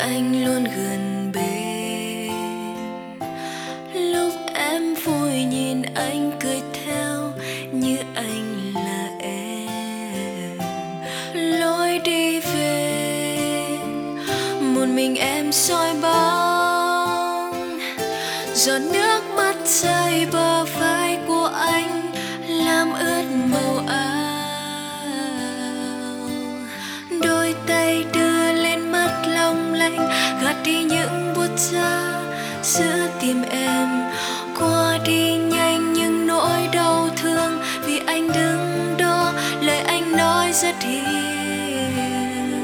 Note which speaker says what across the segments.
Speaker 1: anh luôn gần bên. Lúc em vui nhìn anh cười theo như anh là em. Lối đi về một mình em soi bóng, giọt nước mắt rơi bờ vai của anh làm ướt màu áo. Đôi tay đưa lên mắt long lanh, gạt đi những buốt giá giữa tim em. Qua đi nhanh nhưng nỗi đau thương, vì anh đứng đó lời anh nói rất hiền.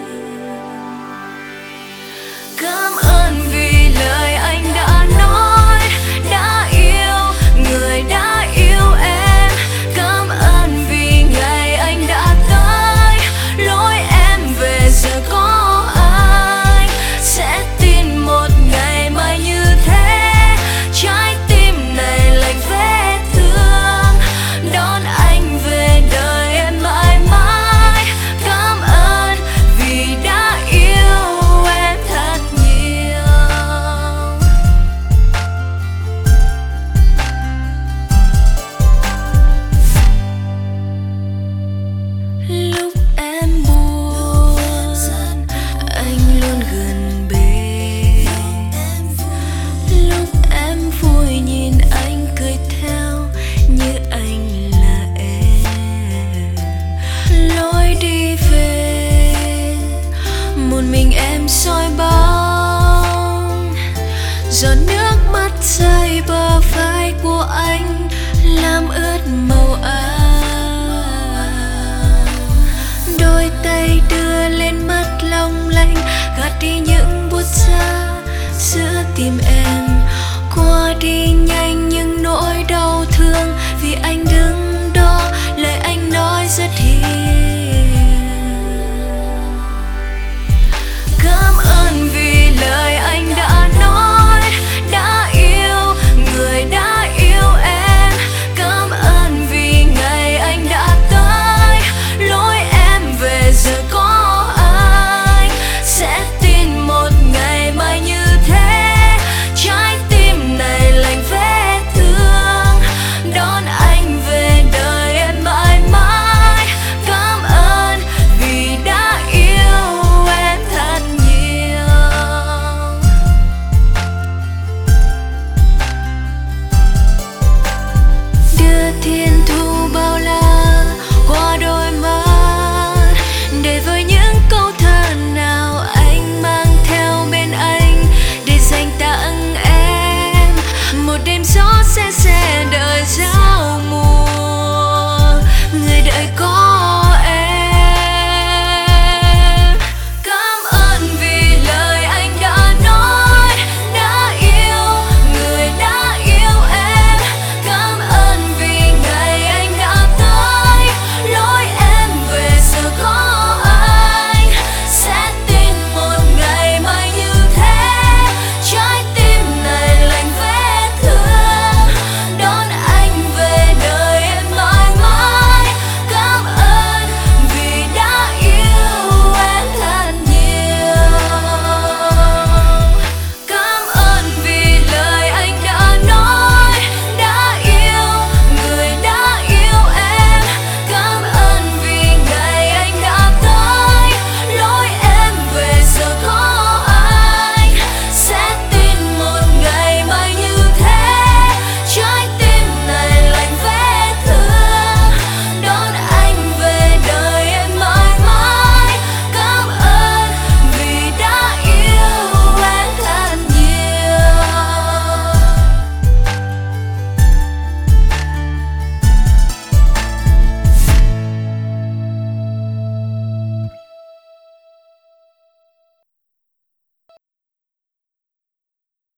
Speaker 1: Cảm ơn vì lời anh đã nói, đã yêu người đã yêu em. Cảm ơn vì ngày anh đã tới, lối em về giờ có ai sẽ tin một ngày mai như thế. Trái tim này lạnh vết thương, đón anh về đời em mãi mãi. Cảm ơn vì đã yêu em thật nhiều. Lúc em buồn, anh luôn gần bên. Lúc em vui nhìn anh cười theo như anh là em. Lối đi về một mình em soi bóng, giọt nước mắt rơi bờ vai của anh làm ướt màu áo. Đôi tay đưa lên mắt long lanh, gạt đi những buốt giá giữa tim em. Qua đi nhanh nhưng nỗi đau thương, vì anh đưa